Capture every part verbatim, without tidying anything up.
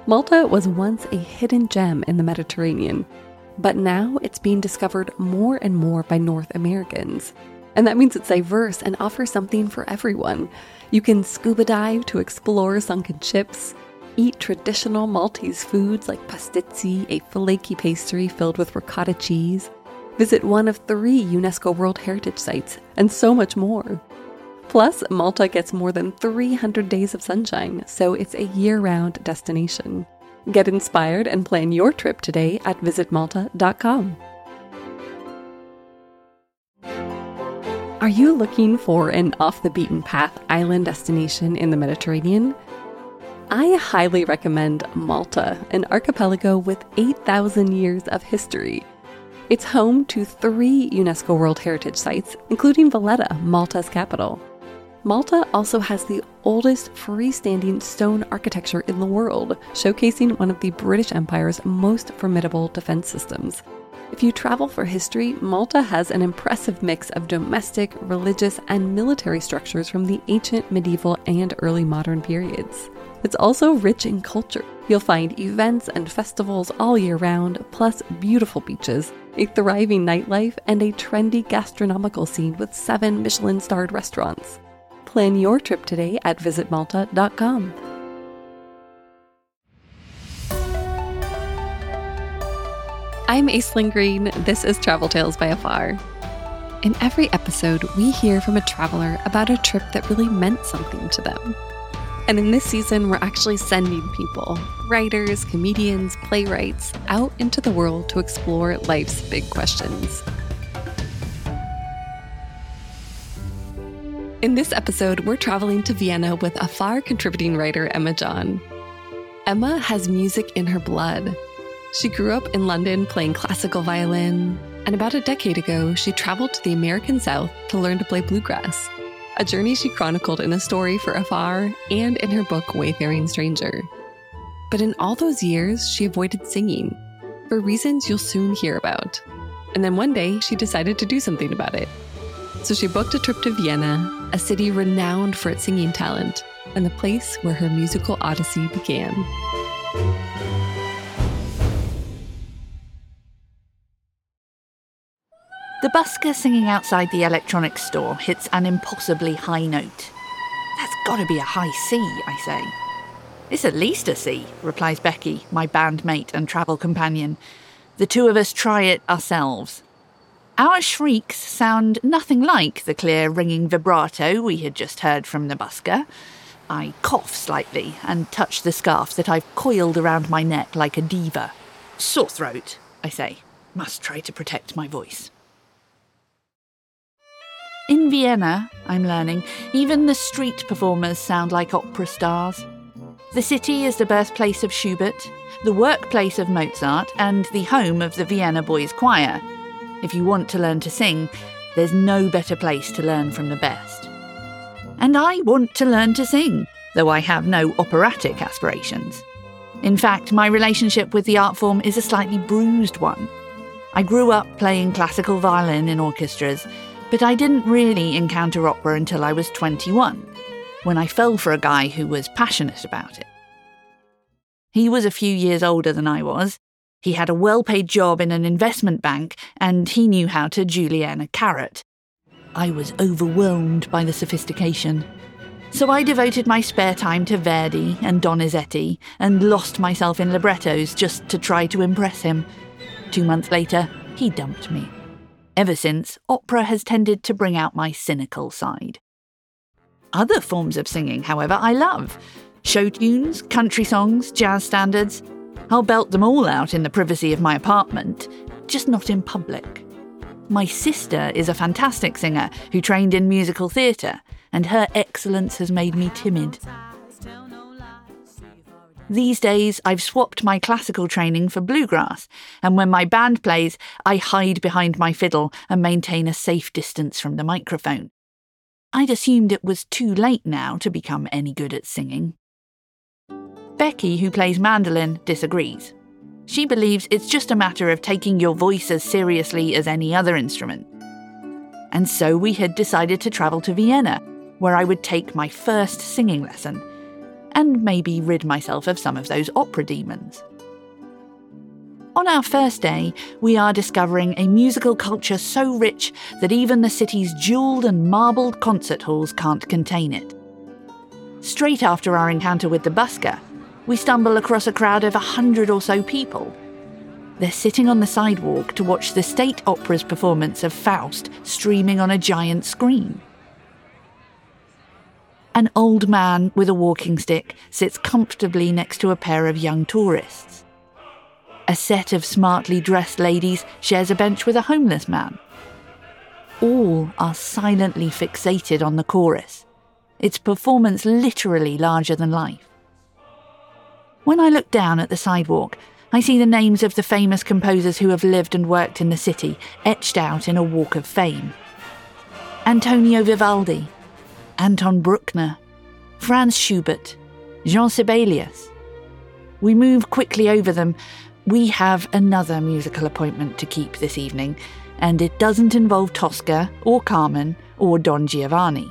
Malta was once a hidden gem in the Mediterranean, but now it's being discovered more and more by North Americans. And that means it's diverse and offers something for everyone. You can scuba dive to explore sunken ships, eat traditional Maltese foods like pastizzi, a flaky pastry filled with ricotta cheese, visit one of three UNESCO World Heritage Sites, and so much more. Plus, Malta gets more than three hundred days of sunshine, so it's a year-round destination. Get inspired and plan your trip today at visit malta dot com. Are you looking for an off-the-beaten-path island destination in the Mediterranean? I highly recommend Malta, an archipelago with eight thousand years of history. It's home to three UNESCO World Heritage Sites, including Valletta, Malta's capital. Malta also has the oldest freestanding stone architecture in the world, showcasing one of the British Empire's most formidable defense systems. If you travel for history, Malta has an impressive mix of domestic, religious, and military structures from the ancient, medieval, and early modern periods. It's also rich in culture. You'll find events and festivals all year round, plus beautiful beaches, a thriving nightlife, and a trendy gastronomical scene with seven Michelin-starred restaurants. Plan your trip today at visit malta dot com. I'm Aislinn Green. This is Travel Tales by Afar. In every episode, we hear from a traveler about a trip that really meant something to them. And in this season, we're actually sending people, writers, comedians, playwrights, out into the world to explore life's big questions. In this episode, we're traveling to Vienna with Afar contributing writer Emma John. Emma has music in her blood. She grew up in London playing classical violin, and about a decade ago, she traveled to the American South to learn to play bluegrass, a journey she chronicled in a story for Afar and in her book Wayfaring Stranger. But in all those years, she avoided singing, for reasons you'll soon hear about. And then one day, she decided to do something about it. So she booked a trip to Vienna, a city renowned for its singing talent, and the place where her musical odyssey began. The busker singing outside the electronics store hits an impossibly high note. That's gotta be a high C, I say. It's at least a C, replies Becky, my bandmate and travel companion. The two of us try it ourselves. Our shrieks sound nothing like the clear ringing vibrato we had just heard from the busker. I cough slightly and touch the scarf that I've coiled around my neck like a diva. Sore throat, I say. Must try to protect my voice. In Vienna, I'm learning, even the street performers sound like opera stars. The city is the birthplace of Schubert, the workplace of Mozart, and the home of the Vienna Boys Choir. If you want to learn to sing, there's no better place to learn from the best. And I want to learn to sing, though I have no operatic aspirations. In fact, my relationship with the art form is a slightly bruised one. I grew up playing classical violin in orchestras, but I didn't really encounter opera until I was twenty-one, when I fell for a guy who was passionate about it. He was a few years older than I was. He had a well-paid job in an investment bank, and he knew how to julienne a carrot. I was overwhelmed by the sophistication. So I devoted my spare time to Verdi and Donizetti, and lost myself in librettos just to try to impress him. Two months later, he dumped me. Ever since, opera has tended to bring out my cynical side. Other forms of singing, however, I love. Show tunes, country songs, jazz standards. I'll belt them all out in the privacy of my apartment, just not in public. My sister is a fantastic singer who trained in musical theatre, and her excellence has made me timid. These days, I've swapped my classical training for bluegrass, and when my band plays, I hide behind my fiddle and maintain a safe distance from the microphone. I'd assumed it was too late now to become any good at singing. Becky, who plays mandolin, disagrees. She believes it's just a matter of taking your voice as seriously as any other instrument. And so we had decided to travel to Vienna, where I would take my first singing lesson. and maybe rid myself of some of those opera demons. On our first day, we are discovering a musical culture so rich that even the city's jewelled and marbled concert halls can't contain it. Straight after our encounter with the busker, we stumble across a crowd of a hundred or so people. They're sitting on the sidewalk to watch the State Opera's performance of Faust streaming on a giant screen. An old man with a walking stick sits comfortably next to a pair of young tourists. A set of smartly dressed ladies shares a bench with a homeless man. All are silently fixated on the chorus, its performance literally larger than life. When I look down at the sidewalk, I see the names of the famous composers who have lived and worked in the city etched out in a walk of fame. Antonio Vivaldi, Anton Bruckner, Franz Schubert, Jean Sibelius. We move quickly over them. We have another musical appointment to keep this evening, and it doesn't involve Tosca or Carmen or Don Giovanni.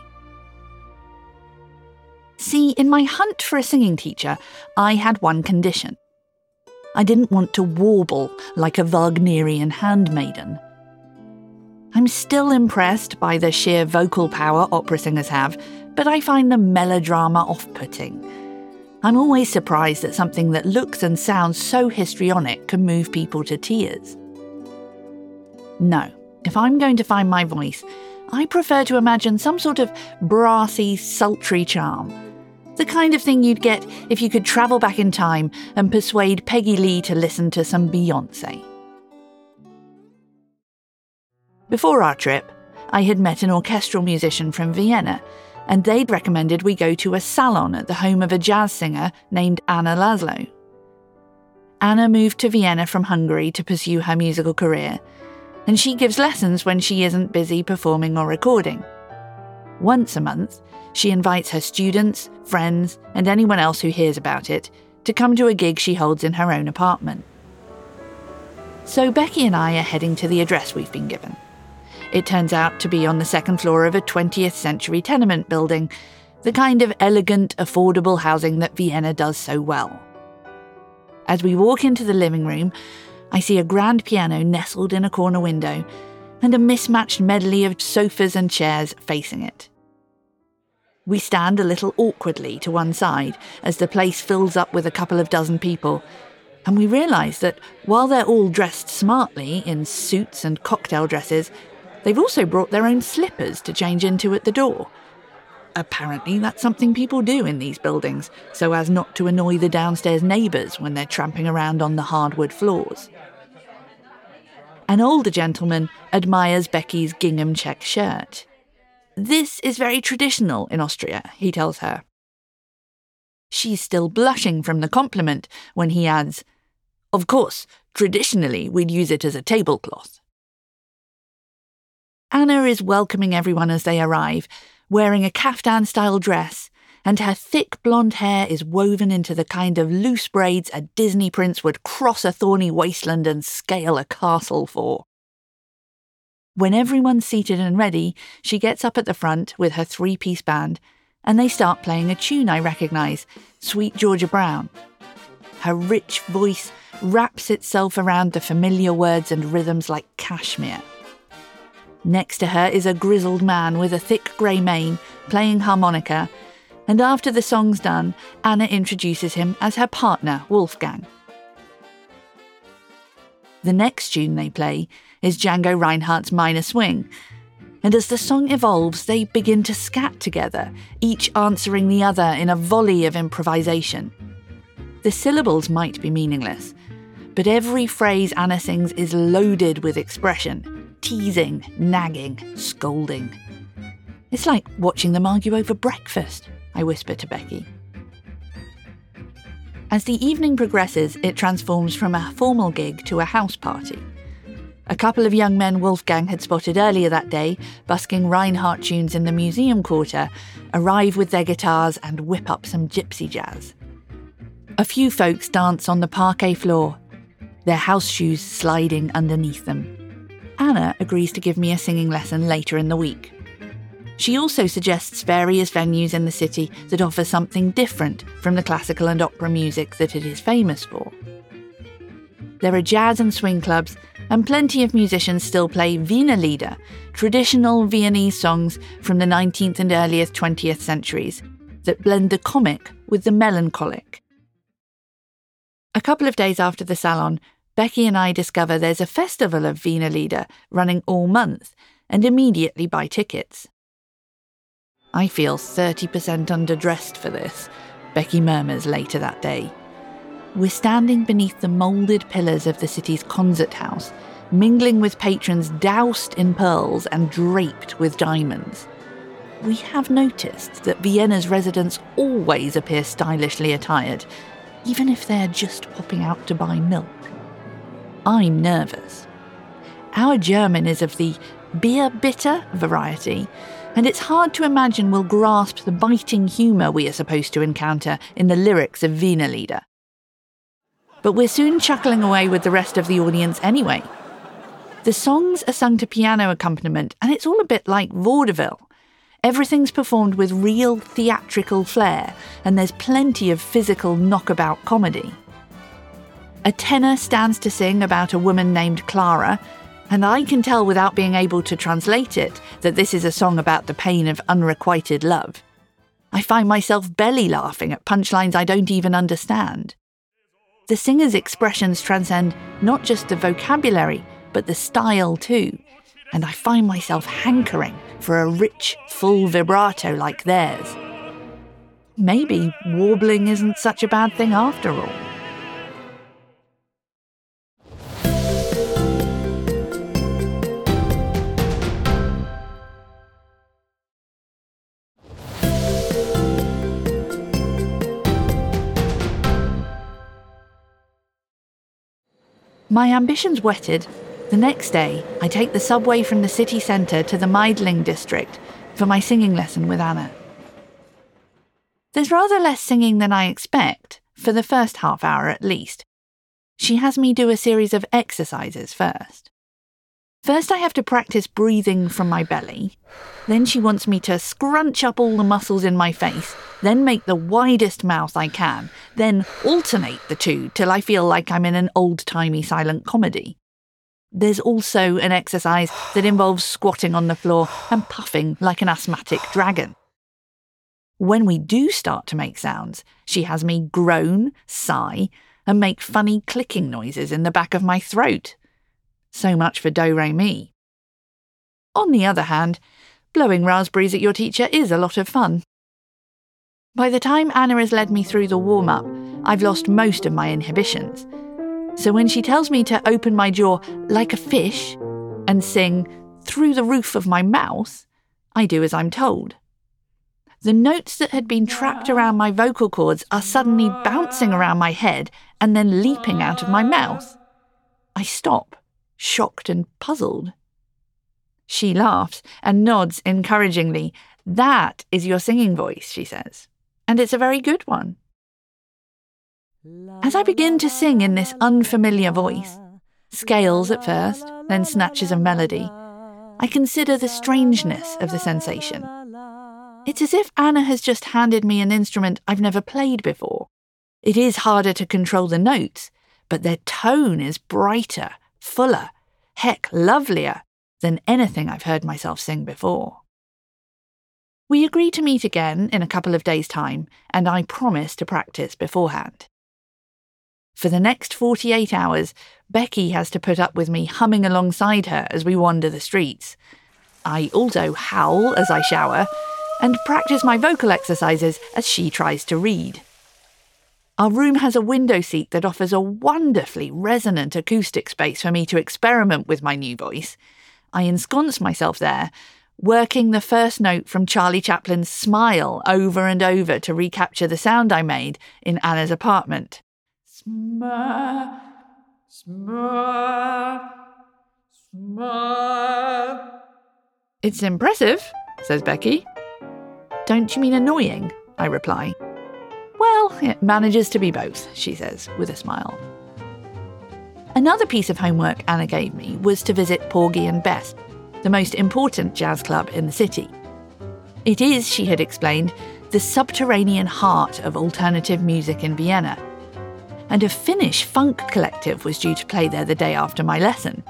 See, in my hunt for a singing teacher, I had one condition. I didn't want to warble like a Wagnerian handmaiden. I'm still impressed by the sheer vocal power opera singers have, but I find the melodrama off-putting. I'm always surprised that something that looks and sounds so histrionic can move people to tears. No, if I'm going to find my voice, I prefer to imagine some sort of brassy, sultry charm. The kind of thing you'd get if you could travel back in time and persuade Peggy Lee to listen to some Beyoncé. Before our trip, I had met an orchestral musician from Vienna, and they'd recommended we go to a salon at the home of a jazz singer named Anna Laszlo. Anna moved to Vienna from Hungary to pursue her musical career, and she gives lessons when she isn't busy performing or recording. Once a month, she invites her students, friends, and anyone else who hears about it to come to a gig she holds in her own apartment. So Becky and I are heading to the address we've been given. It turns out to be on the second floor of a twentieth century tenement building, the kind of elegant, affordable housing that Vienna does so well. As we walk into the living room, I see a grand piano nestled in a corner window and a mismatched medley of sofas and chairs facing it. We stand a little awkwardly to one side as the place fills up with a couple of dozen people, and we realise that while they're all dressed smartly in suits and cocktail dresses, they've also brought their own slippers to change into at the door. Apparently that's something people do in these buildings, so as not to annoy the downstairs neighbours when they're tramping around on the hardwood floors. An older gentleman admires Becky's gingham check shirt. This is very traditional in Austria, he tells her. She's still blushing from the compliment when he adds, "Of course, traditionally we'd use it as a tablecloth." Anna is welcoming everyone as they arrive, wearing a kaftan-style dress, and her thick blonde hair is woven into the kind of loose braids a Disney prince would cross a thorny wasteland and scale a castle for. When everyone's seated and ready, she gets up at the front with her three-piece band, and they start playing a tune I recognise, Sweet Georgia Brown. Her rich voice wraps itself around the familiar words and rhythms like cashmere. Next to her is a grizzled man with a thick grey mane, playing harmonica, and after the song's done, Anna introduces him as her partner, Wolfgang. The next tune they play is Django Reinhardt's Minor Swing, and as the song evolves, they begin to scat together, each answering the other in a volley of improvisation. The syllables might be meaningless, but every phrase Anna sings is loaded with expression, teasing, nagging, scolding. It's like watching them argue over breakfast, I whisper to Becky. As the evening progresses, it transforms from a formal gig to a house party. A couple of young men Wolfgang had spotted earlier that day, busking Reinhardt tunes in the museum quarter, arrive with their guitars and whip up some gypsy jazz. A few folks dance on the parquet floor, their house shoes sliding underneath them. Anna agrees to give me a singing lesson later in the week. She also suggests various venues in the city that offer something different from the classical and opera music that it is famous for. There are jazz and swing clubs, and plenty of musicians still play Wienerlieder, traditional Viennese songs from the nineteenth and earliest twentieth centuries, that blend the comic with the melancholic. A couple of days after the salon, Becky and I discover there's a festival of Wienerlieder running all month, and immediately buy tickets. I feel thirty percent underdressed for this, Becky murmurs later that day. We're standing beneath the moulded pillars of the city's concert house, mingling with patrons doused in pearls and draped with diamonds. We have noticed that Vienna's residents always appear stylishly attired, even if they're just popping out to buy milk. I'm nervous. Our German is of the beer bitter variety, and it's hard to imagine we'll grasp the biting humour we are supposed to encounter in the lyrics of Wienerlieder. But we're soon chuckling away with the rest of the audience anyway. The songs are sung to piano accompaniment, and it's all a bit like vaudeville. Everything's performed with real theatrical flair, and there's plenty of physical knockabout comedy. A tenor stands to sing about a woman named Clara, and I can tell without being able to translate it that this is a song about the pain of unrequited love. I find myself belly laughing at punchlines I don't even understand. The singer's expressions transcend not just the vocabulary, but the style too, and I find myself hankering for a rich, full vibrato like theirs. Maybe warbling isn't such a bad thing after all. My ambitions whetted, the next day I take the subway from the city centre to the Meidling district for my singing lesson with Anna. There's rather less singing than I expect, for the first half hour at least. She has me do a series of exercises first. First I have to practice breathing from my belly, then she wants me to scrunch up all the muscles in my face, then make the widest mouth I can, then alternate the two till I feel like I'm in an old-timey silent comedy. There's also an exercise that involves squatting on the floor and puffing like an asthmatic dragon. When we do start to make sounds, she has me groan, sigh, and make funny clicking noises in the back of my throat. So much for do-re-mi. On the other hand, blowing raspberries at your teacher is a lot of fun. By the time Anna has led me through the warm-up, I've lost most of my inhibitions. So when she tells me to open my jaw like a fish and sing through the roof of my mouth, I do as I'm told. The notes that had been trapped around my vocal cords are suddenly bouncing around my head and then leaping out of my mouth. I stop, shocked and puzzled. She laughs and nods encouragingly. "That is your singing voice," she says, "and it's a very good one." As I begin to sing in this unfamiliar voice, scales at first, then snatches of melody, I consider the strangeness of the sensation. It's as if Anna has just handed me an instrument I've never played before. It is harder to control the notes, but their tone is brighter, fuller, heck, lovelier than anything I've heard myself sing before. We agree to meet again in a couple of days' time, and I promise to practice beforehand. For the next forty-eight hours, Becky has to put up with me humming alongside her as we wander the streets. I also howl as I shower, and practice my vocal exercises as she tries to read. Our room has a window seat that offers a wonderfully resonant acoustic space for me to experiment with my new voice. I ensconce myself there, working the first note from Charlie Chaplin's Smile over and over to recapture the sound I made in Anna's apartment. Smile, smile, smile. It's impressive, says Becky. Don't you mean annoying? I reply. Well, it manages to be both, she says, with a smile. Another piece of homework Anna gave me was to visit Porgy and Bess, the most important jazz club in the city. It is, she had explained, the subterranean heart of alternative music in Vienna. And a Finnish funk collective was due to play there the day after my lesson.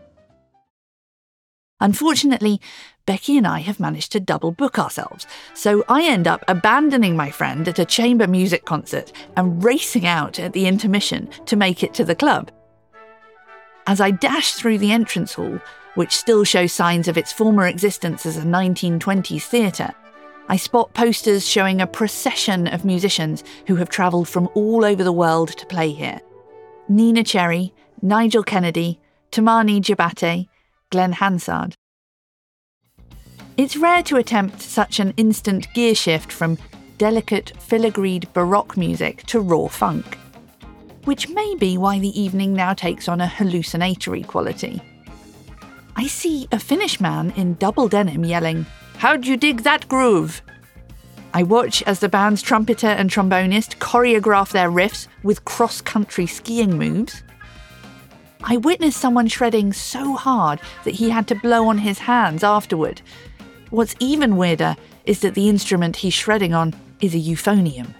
Unfortunately, Becky and I have managed to double book ourselves, so I end up abandoning my friend at a chamber music concert and racing out at the intermission to make it to the club. As I dash through the entrance hall, which still shows signs of its former existence as a nineteen twenties theatre, I spot posters showing a procession of musicians who have travelled from all over the world to play here. Nina Cherry, Nigel Kennedy, Tamani Jabate, Glenn Hansard. It's rare to attempt such an instant gear shift from delicate, filigreed Baroque music to raw funk, which may be why the evening now takes on a hallucinatory quality. I see a Finnish man in double denim yelling, "How'd you dig that groove?" I watch as the band's trumpeter and trombonist choreograph their riffs with cross-country skiing moves. I witness someone shredding so hard that he had to blow on his hands afterward. What's even weirder is that the instrument he's shredding on is a euphonium.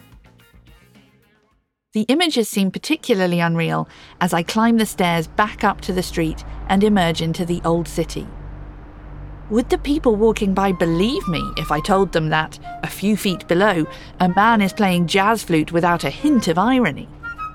The images seem particularly unreal as I climb the stairs back up to the street and emerge into the old city. Would the people walking by believe me if I told them that, a few feet below, a man is playing jazz flute without a hint of irony?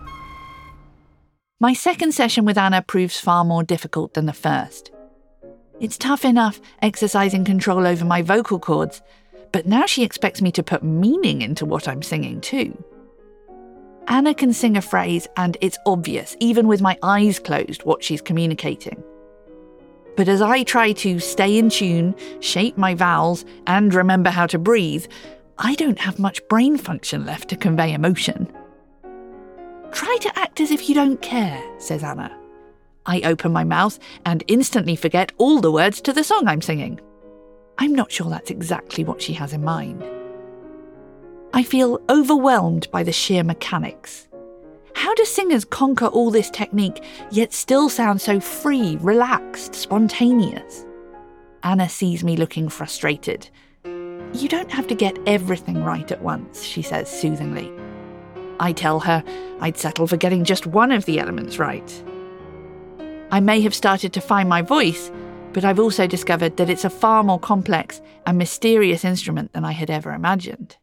My second session with Anna proves far more difficult than the first. It's tough enough exercising control over my vocal cords, but now she expects me to put meaning into what I'm singing too. Anna can sing a phrase and it's obvious, even with my eyes closed, what she's communicating. But as I try to stay in tune, shape my vowels, and remember how to breathe, I don't have much brain function left to convey emotion. "Try to act as if you don't care," says Anna. I open my mouth and instantly forget all the words to the song I'm singing. I'm not sure that's exactly what she has in mind. I feel overwhelmed by the sheer mechanics. How do singers conquer all this technique, yet still sound so free, relaxed, spontaneous? Anna sees me looking frustrated. "You don't have to get everything right at once," she says soothingly. I tell her I'd settle for getting just one of the elements right. I may have started to find my voice, but I've also discovered that it's a far more complex and mysterious instrument than I had ever imagined.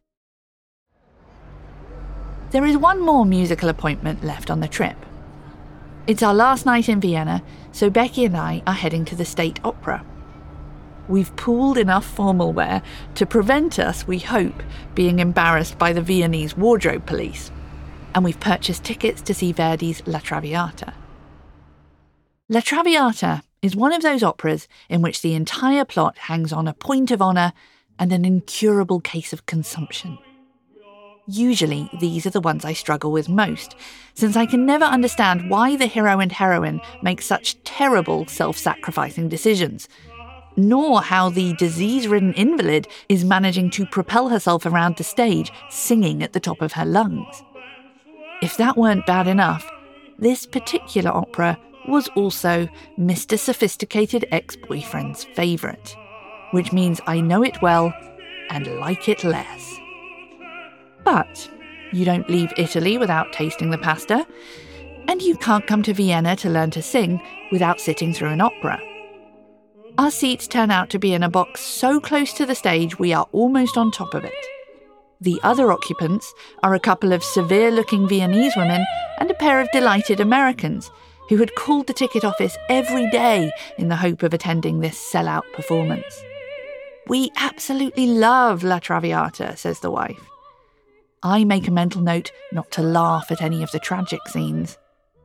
There is one more musical appointment left on the trip. It's our last night in Vienna, so Becky and I are heading to the State Opera. We've pooled enough formal wear to prevent us, we hope, being embarrassed by the Viennese wardrobe police. And we've purchased tickets to see Verdi's La Traviata. La Traviata is one of those operas in which the entire plot hangs on a point of honour and an incurable case of consumption. Usually, these are the ones I struggle with most, since I can never understand why the hero and heroine make such terrible self-sacrificing decisions, nor how the disease-ridden invalid is managing to propel herself around the stage, singing at the top of her lungs. If that weren't bad enough, this particular opera was also Mister Sophisticated Ex-Boyfriend's favourite, which means I know it well and like it less. But you don't leave Italy without tasting the pasta, and you can't come to Vienna to learn to sing without sitting through an opera. Our seats turn out to be in a box so close to the stage we are almost on top of it. The other occupants are a couple of severe-looking Viennese women and a pair of delighted Americans who had called the ticket office every day in the hope of attending this sellout performance. "We absolutely love La Traviata," says the wife. I make a mental note not to laugh at any of the tragic scenes.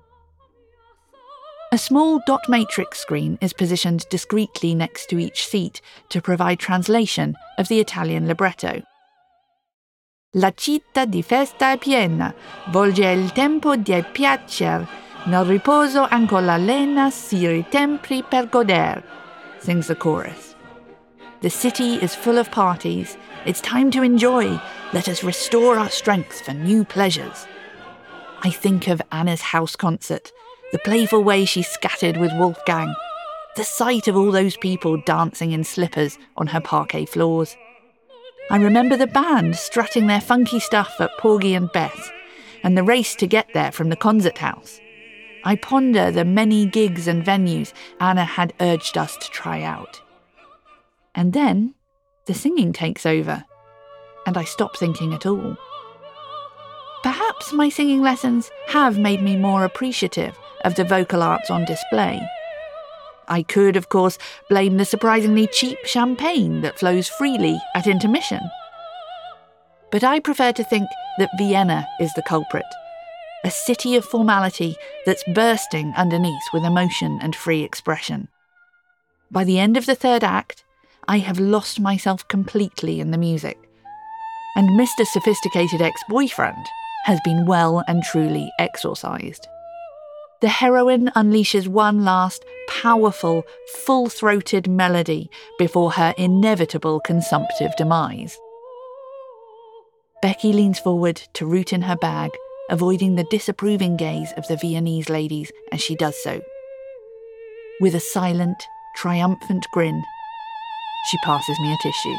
A small dot matrix screen is positioned discreetly next to each seat to provide translation of the Italian libretto. La città di festa è piena, volge il tempo di piacer, nel riposo ancor la lena si ritempli per goder, sings the chorus. The city is full of parties. It's time to enjoy. Let us restore our strength for new pleasures. I think of Anna's house concert, the playful way she scattered with Wolfgang, the sight of all those people dancing in slippers on her parquet floors. I remember the band strutting their funky stuff at Porgy and Bess, and the race to get there from the concert house. I ponder the many gigs and venues Anna had urged us to try out. And then the singing takes over, and I stop thinking at all. Perhaps my singing lessons have made me more appreciative of the vocal arts on display. I could, of course, blame the surprisingly cheap champagne that flows freely at intermission. But I prefer to think that Vienna is the culprit, a city of formality that's bursting underneath with emotion and free expression. By the end of the third act, I have lost myself completely in the music, and Mister Sophisticated Ex-Boyfriend has been well and truly exorcised. The heroine unleashes one last, powerful, full-throated melody before her inevitable consumptive demise. Becky leans forward to root in her bag, avoiding the disapproving gaze of the Viennese ladies as she does so. With a silent, triumphant grin, she passes me a tissue.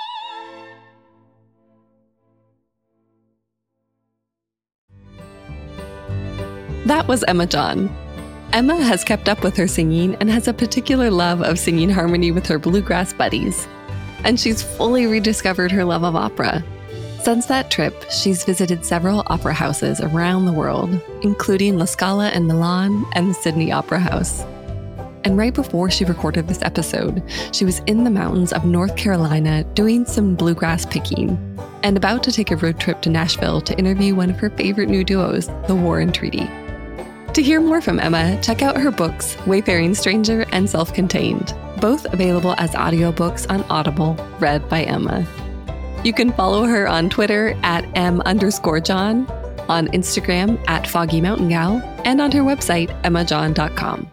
That was Emma John. Emma has kept up with her singing and has a particular love of singing harmony with her bluegrass buddies. And she's fully rediscovered her love of opera. Since that trip, she's visited several opera houses around the world, including La Scala in Milan and the Sydney Opera House. And right before she recorded this episode, she was in the mountains of North Carolina doing some bluegrass picking, and about to take a road trip to Nashville to interview one of her favorite new duos, the War and Treaty. To hear more from Emma, check out her books, Wayfaring Stranger and Self-Contained, both available as audiobooks on Audible, read by Emma. You can follow her on Twitter at m underscore John, on Instagram at Foggy Mountain Gal, and on her website, emma john dot com.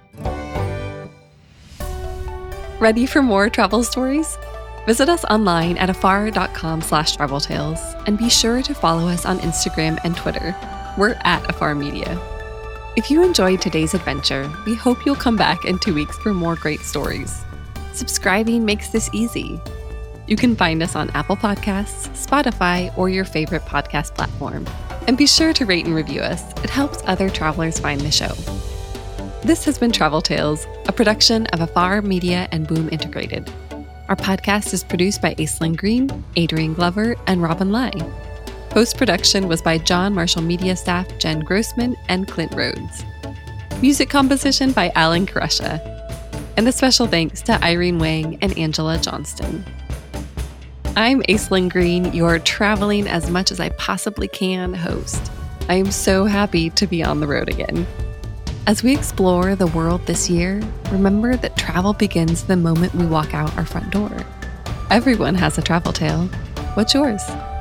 Ready for more travel stories? Visit us online at afar dot com slash travel tales, and be sure to follow us on Instagram and Twitter. We're at Afar Media. If you enjoyed today's adventure, we hope you'll come back in two weeks for more great stories. Subscribing makes this easy. You can find us on Apple Podcasts, Spotify, or your favorite podcast platform. And be sure to rate and review us. It helps other travelers find the show. This has been Travel Tales, a production of Afar Media and Boom Integrated. Our podcast is produced by Aislinn Green, Adrian Glover, and Robin Lai. Post-production was by John Marshall Media staff Jen Grossman and Clint Rhodes. Music composition by Alan Karesha. And a special thanks to Irene Wang and Angela Johnston. I'm Aislinn Green, your traveling as much as I possibly can host. I am so happy to be on the road again. As we explore the world this year, remember that travel begins the moment we walk out our front door. Everyone has a travel tale. What's yours?